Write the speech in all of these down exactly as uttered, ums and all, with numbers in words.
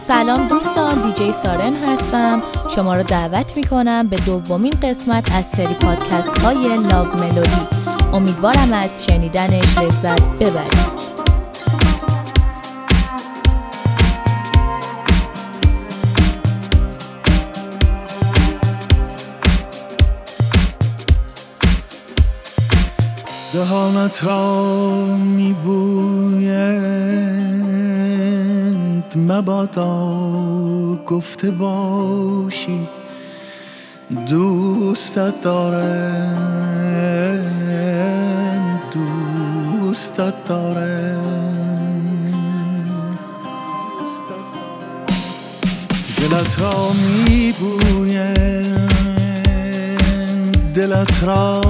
سلام دوستان، دیجی سارن هستم. شما رو دعوت میکنم به دومین قسمت از سری پادکست های لاو ملودی. امیدوارم از شنیدنش لذت ببرید. دهانت را میبویند مبادا گفته باشی دوستت دارم دوستت دارم دلت را میبویند دلت را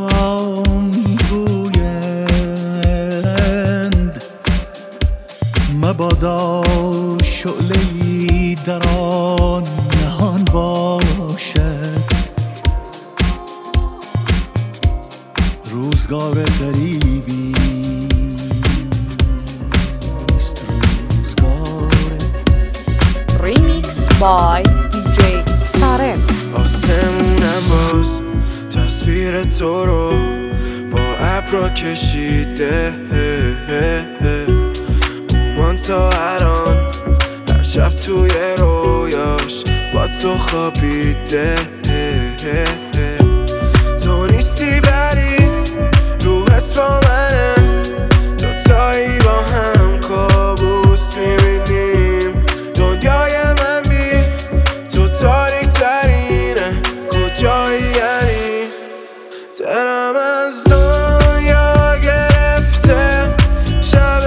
مبادا شعله‌ای در آن نهان باشد روزگار غریبی روزگار ریمیکس بای دیجی سارن. آسمونم باز تصویر تو رو با ابرا کشیده من تا الان هر شب توی رویاش با تو خوابیده تو نیستی بری روحت با منه دوتایی با هم کابوس میبینیم دنیای من بی تو تاریک ترینه کجایی یعنی دلم از دنیا گرفته شب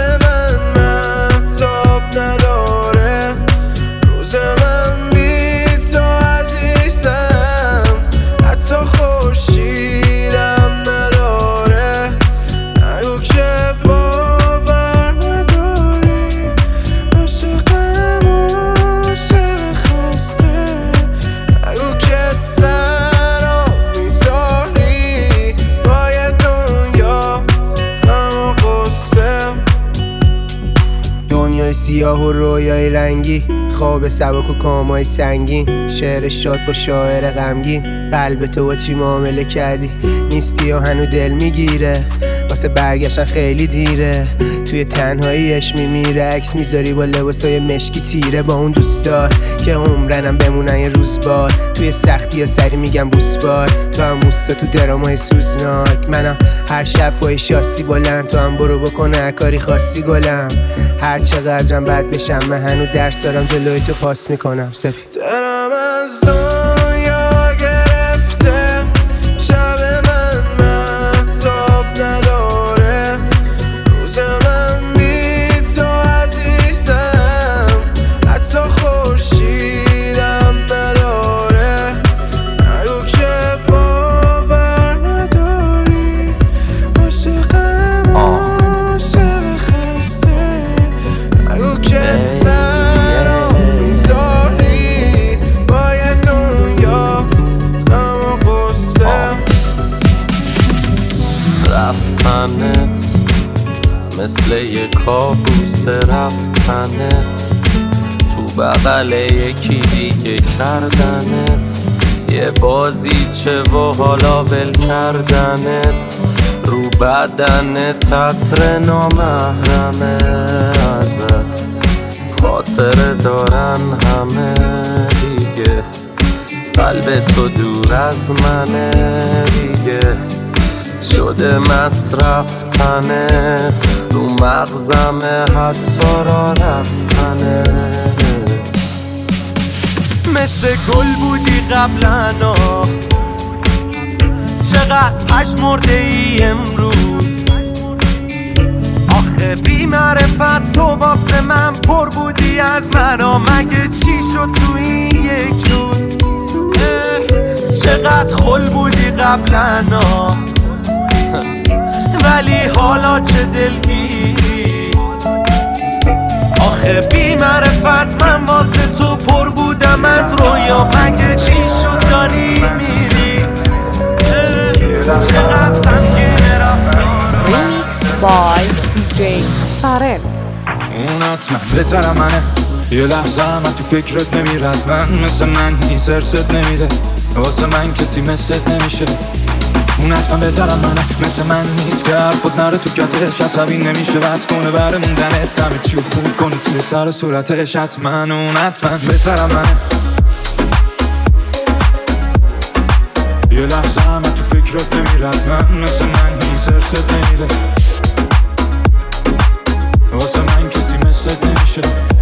نداره روز من بی تو عزیزم حتی خورشیدم نداره نگو که باور نداری عاشقم عاشق خسته نگو که تنها میذاری باید دنیا غم و غصه دنیای سیاه و رویای رنگی خواب سبک و کامای سنگین شعر شاد با شاعر غمگین قلب تو با چی معامله کردی نیستی و هنو دل میگیره واسه برگشتن خیلی دیره توی تنهاییش میمیره عکس میذاری با لباسای مشکی تیره با اون دوستار که عمرنم بمونن یه روز بار توی سختی یا سری میگم بوسبار تو هم موستا تو درامای سوزناک منم هر شب با شاسی بلند تو هم برو بکن هر کاری خاصی گلم هر چقدرم بد بشم من هنو درس دارم جلوی تو پاس میکنم سپی دلم از دنیا گرفته شب من مهتاب نداره روز من بی تو عزیزم حتی خورشیدم نداره نگو که باور نداری عاشقم عاشق خسته نگو که تنها میذاری باید دنیا غم و غصه رفتنت مثل یه کابوس رفتنت تو بغل یکی دیگه کردنت یه بازیچه و حالا ول کردنت رو بدنت عطر نامحرمه ازت خاطره دارن همه دیگه قلب تو دور از منه دیگه شده مصرف تنت رو مغزمه حتی را رفتنت مثل گل بودی قبلا چقدر پشمرده ای امروز آخه بی معرفت تو واسه من پر بودی از منو مگه چی شد تو این یک روز چقدر خل بودی قبلا ولی حالا چه دلگیری آخه بی معرفت من واسه تو پر بودم از رویا مگه چی شد داری میری چقدر غمگین رفتارم ریمیکس بای دیجی سارن. اون حتما بهتر منه یه لحظه من تو فکرت نمیرد، من مثل من نیست، ارست نمیده واسه من کسی مثلت نمیشه. اون حتما بهترم منه، مثل من نیست که حرفت نره تو کتش، عصبی نمیشه بس کنه بره موندنت، دمه چیو خود کنه توی سر صورتش، حتما اون حتما بهترم منه. یه لحظه من تو فکرت نمیرد، من مثل من نیست، ارست نمیده واسه من کسی مثلت نمیشه.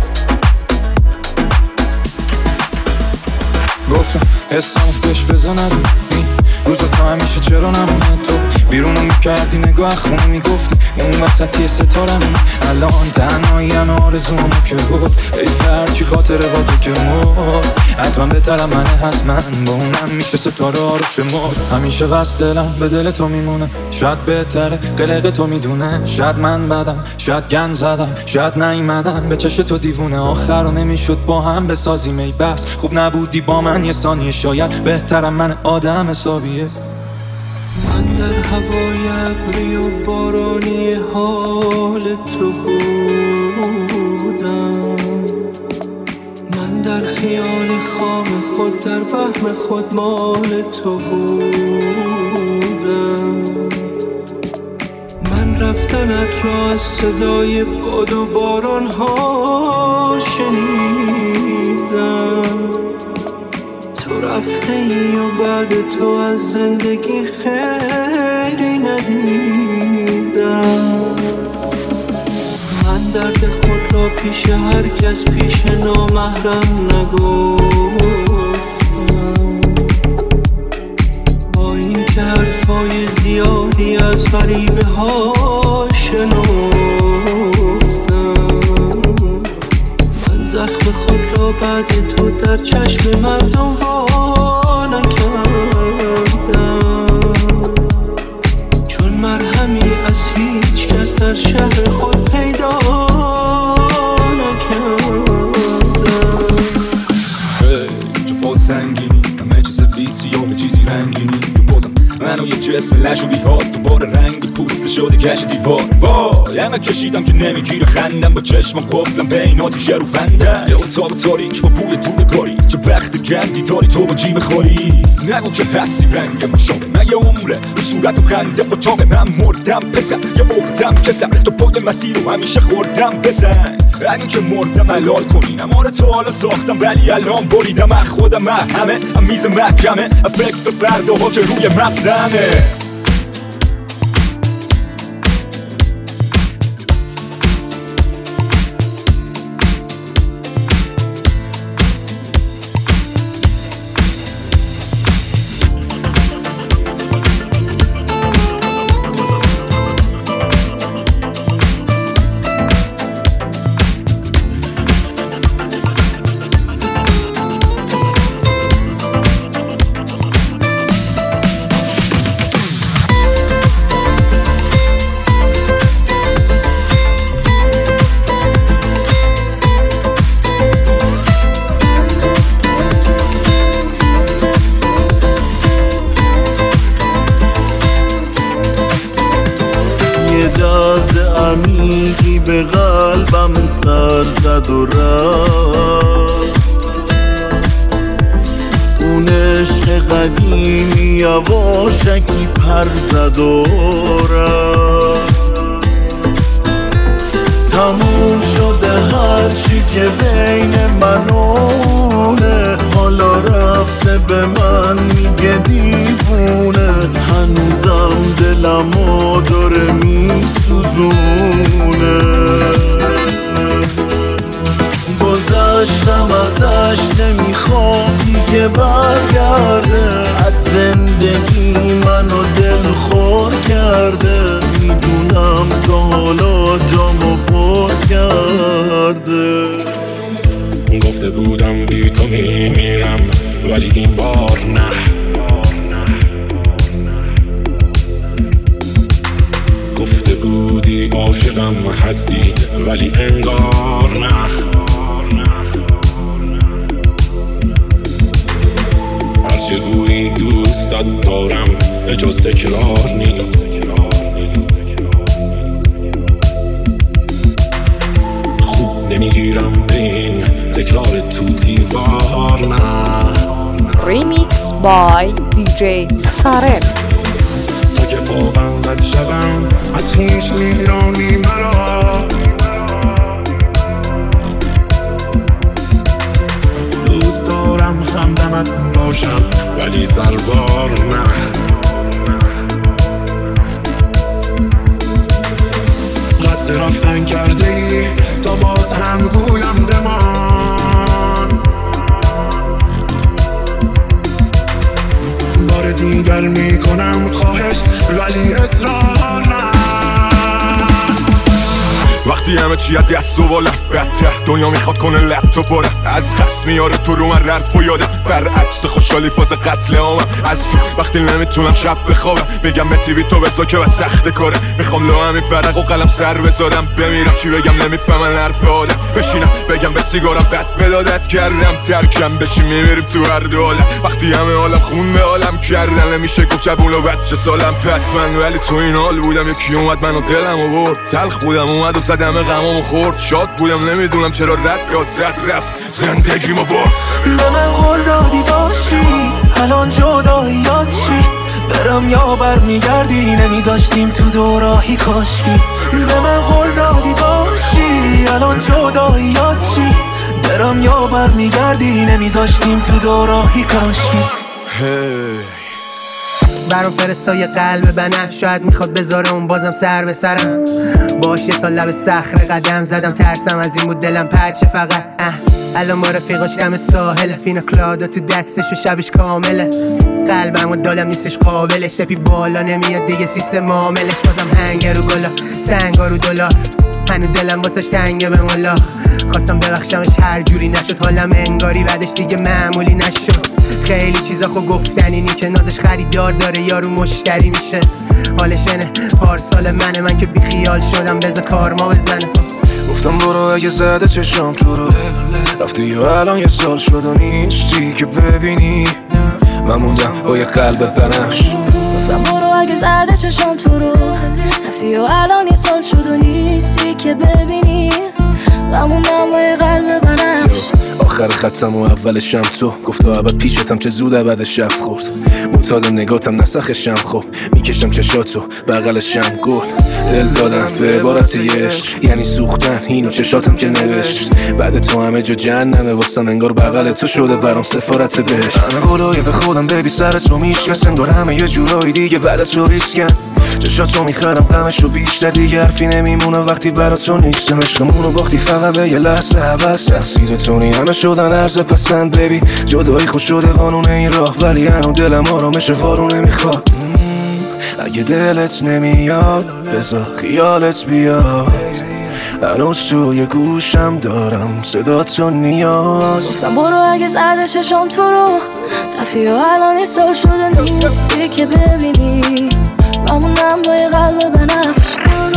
گفتم اسمم بهش بزنم این روزا تا همیشه چرا نمونه تو بیرونو میکردی نگاه خونه میگفتی اون وسطی ستارمون الان تنهایی همه آرزومو که بود ای فرچی خاطر با تو که مرد حتما بهترم منه، حتما با اونم میشه ستاره ها رو شمرد. همیشه بس دلم به دل تو میمونه، شاید بهتره قلق تو میدونه، شاید من بدم شاید گن زدم شاید نیومدم به چش تو دیوونه، آخر رو نمیشد با هم بسازیم ای بس خوب نبودی با من یه ثانیه، شاید بهترم من آدم حسابیه. من در هوای ابری و بارانی حال تو بودم، من در خیال خام خود در وهم خود مال تو بودم. من رفتنت را از صدای باد و باران ها شنیدم، تو رفته ای و بعد تو از زندگی خیری ندیدم. من درد خود را پیش هر کس پیش نامحرم نگفتم، با این که حرفای زیادی از غریبه ها شنفتم. من زخم خود را بعد تو در چشم مردم وا نکردم، چون مرهمی از هیچ کس در شهر خود پیدا نکردم. جفا سنگینی همه چیز سفید سیاه چیزی رنگینی، بازم منو یه جسم لش و بیهاد دوباره رنگ پوست شده کش دیوار. وای همه کشیدم که نمیگیره خندم، با چشمم قفلم بین آتیش رو فنده، یه اتاق تاریک با بوی طول کاری، چه بخت گندی داری تو با جیب خوری. نگو که هستی رنگ مشابه من یه عمره رو صورتم خنده با چاقه، من مردم پسر یه مردم کسم تو پای مسیر رو همیشه خوردم بزن. اگه که مردم حلال کنینم آره تو حالا ساختم ولی الان بریدم از خودم همه هم میز محکمه فکر فردا ها که روی مغزمه. درد عمیقی به قلبم سر زد و رفت، اون عشق قدیمی یواشکی پر زد و رفت. تموم شده هرچی که بین من و اونه، حالا رفته به من میگه دیوونه، هنوزم دلمو داره میسوزونه. گذشتم ازش نمیخوام دیگه برگرده، از زندگی منو دل خور کرده، میدونم تا حالا جامو پر کرده. گفته بودم بی تو میمیرم ولی این بار نه، گفته بودی عاشقم هستی ولی انگار نه. هرچه گویی دوستت دارم جز تکرار نیست، خوب نمیگیرم به این تکرار تو دیوار نه. Remix by دی جی سارن. تا که پابندت شدم از خیش میرانی مرا، دوست دارم همدمت باشم ولی سربار نه. قصد رفتن کرده ای تا باز هم گویم بمان، بار دیگر میکنم خواهش ولی اصرار نه. وقتی همه چی از دست و بالم بدتر دنیا میخواد کنه لپتاپ بارم، از قصد میاره تو رو من رد و یادم، برعکس خوشحالی فاز قتل عامم. از تو وقتی نمیتونم شب بخوابم میگم به تیوی تو بزا که بس سخت کاره، میخوام لو همین فرق و قلم سر بذارم، بمیرم چی بگم نمیفهمن حرف آدم، بشینم بگم به سیگارم بد بلادت کردم، ترکم بشی میمیریم تو هر دو عالم. وقتی همه عالم خون به عالم کردن نمیشه گفت جبون و بچه سالم، پس من ولی تو این حال بودم یکی اومد منو دلم و برد، تلخ بودم اومد و زدم غمامو خورد، شاد بودم نمیدونم چرا رد یاد زد رفت زندگیمو برد. به من قول دادی باشی الان جداییات چی، برم یا برمیگردی نمیذاشتیم تو دوراهی کاشکی. به من قول دادی باشی الان جداییات چی، برم یا برمیگردی نمیذاشتیم تو دوراهی کاشکی. hey. برام فرستای قلب بنفش، شاید میخواد بذاره اون بازم سر به سرم، باش یه سال لب صخره قدم زدم، ترسم از این بود دلم پرچه فقط. اه الان با رفیقاش دم ساحل، پینا کلادا تو دستش و شبش کامله، قلبم و دادم نیستش قابلش، سپی بالا نمیاد دیگه سیستم معاملش، بازم هنگر و گلا سنگا رو دلا، هنو دلم واسش تنگه به مولا، خواستم ببخشمش هر جوری نشد، حالم انگاری بعدش دیگه معمولی نشد، خیلی چیزا خو گفتنی نی که نازش خریدار داره یارو مشتری میشه، حالش اینه پارسال منه من که بیخیال شدم بذار کارما بزنه. گفتم برو اگه زده چشم تو رو، رفتی یا الان یه سال شد و نیستی که ببینی، من موندم با یه قلب بنفش. گفتم برو اگه زده چشم تو رو، رفتی یا الان یه سال شد و نیستی که ببینی، من موندم با یه قلب بنفش. آخر خطم و اولشم تو گفت ابد پیشتم چه زود ابد شب خورد، معتاد نگاتم نسخشم خوب میکشم چشاتو بغلشم گل، دل دادم به عبارت عشق یعنی سوختن اینو چشاتم که نوشت، بعد تو همه جا جهنمه واسم انگار بغل تو شده برام سفارت بهشت. همه قولای به خودم ببی سر تو میشکست انگار همه یه جورایی دیگه بعد تو ریسکن، چشاتو میخرم غمشو بیشتر دیگه حرفی نمیمونه وقتی برا تو نیستم، عشقمونو باختی فقط به یه لحظه حوض، تقصیر تو همه شدن عرض پسند ببی، جدایی خوش شده قانون این راه ولی هنو دلم آرامش وارو نمیخواد، اگه دلت نمیاد بذار خیالت بیاد، هنوز توی گوشم دارم صدا تو نیاز. گفتم برو اگه زده چشم تو رو، رفتی و الان یه سال شده نیستی که ببینی، من موندم با یه قلب بنفش.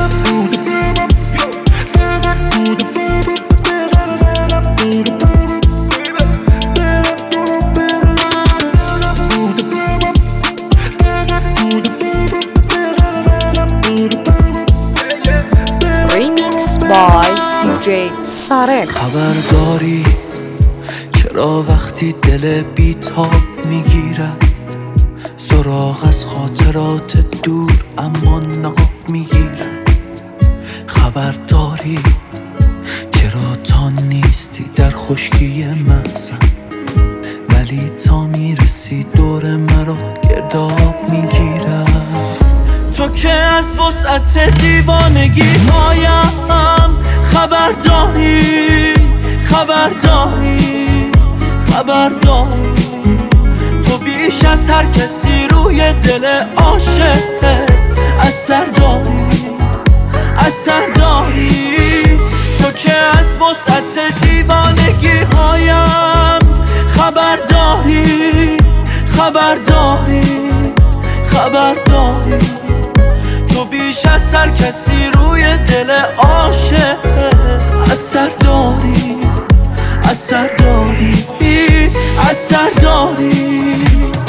Remix by دی جی سارن. خبرداری چرا وقتی دل بیتاب میگیرد، سراغ از خاطرات دور اما نقاب میگیرد، خبرداری چرا تا نیستی در خشکی محزن، ولی تا میرسی دور مرا گرداب میگیرد، تو که از وسعت دیوانگی هایم خبرداری خبرداری خبرداری، تو بیش از هر کسی روی دل عاشق اثر داری اثر داری، تو که از وسعت دیوانگی هایم خبرداری خبرداری خبرداری، تو بیش از هر کسی روی دل عاشق اثر داری اثر داری اثر داری.